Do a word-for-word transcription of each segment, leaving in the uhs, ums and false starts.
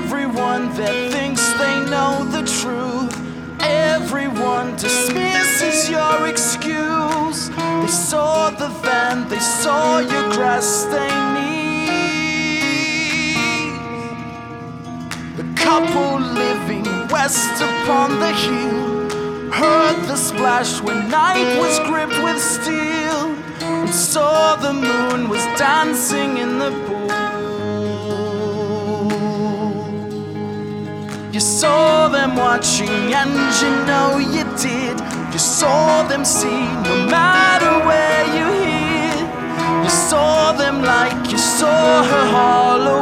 everyone that thinks they know the truth, everyone dismisses your excuse. They saw the van, they saw your grass-stained knees. The couple living west upon the hill heard the splash when night was gripped with steel, and saw the moon was dancing in the pool. You saw them watching and you know you did. You saw them see no matter where you hid. You saw them like you saw her hollow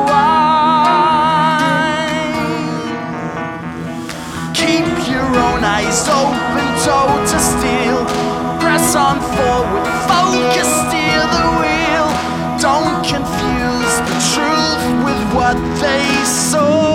eye. Keep your own eyes open, toe to steel. Press on forward, focus, steer the wheel. Don't confuse the truth with what they saw.